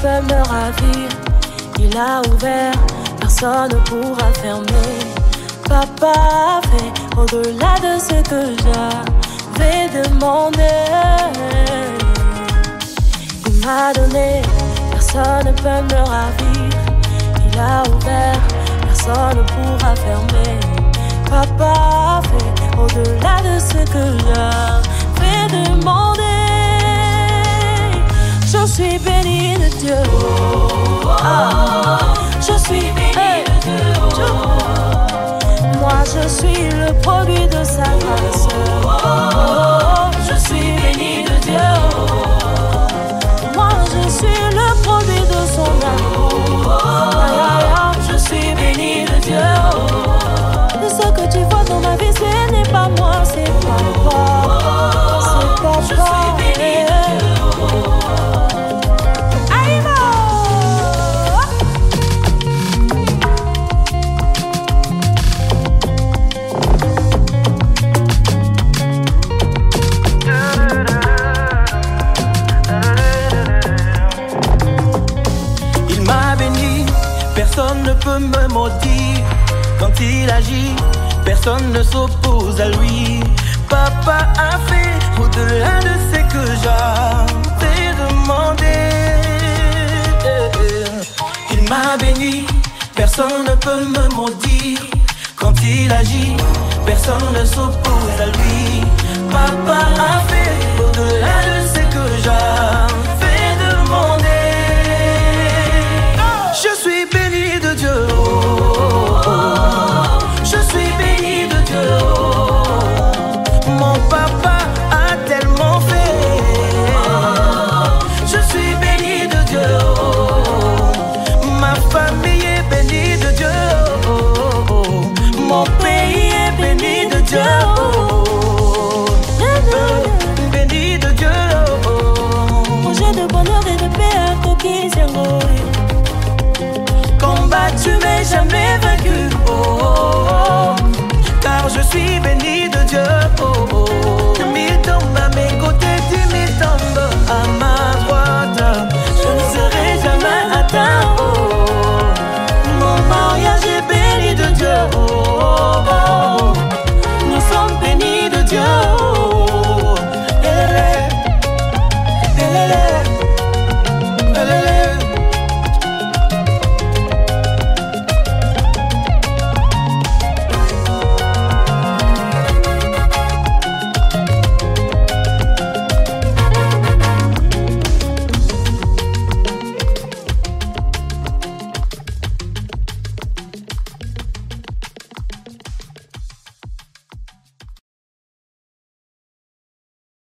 peut me ravir. Il a ouvert, personne ne pourra fermer. Papa a fait au-delà de ce que j'avais demandé. Il m'a donné, personne ne peut me ravir. Il a ouvert, personne ne pourra fermer. Papa a fait au-delà de ce que j'avais demandé. Je suis bénie de Dieu. Je suis bénie de Dieu. Moi je suis le produit de sa grâce. Je suis bénie de Dieu. Moi je suis le produit de son amour. Je suis bénie de Dieu. De ce que tu vois dans ma vie, ce n'est pas moi, c'est papa. C'est papa. Je suis bénie de Dieu. Personne ne peut me maudire. Quand il agit, personne ne s'oppose à lui. Papa a fait au-delà de ce que j'avais demandé. Il m'a béni, personne ne peut me maudire. Quand il agit, personne ne s'oppose à lui. Papa a fait au-delà de ce que j'avais demandé. Je suis béni de Dieu. Je suis béni de Dieu. Mon papa a tellement fait. Je suis béni de Dieu. Ma famille est bénie de Dieu. Mon pays est béni de Dieu. Béni de Dieu. Projet de bonheur et de paix à Kokizero. Combattu mais jamais vaincu. Car je suis béni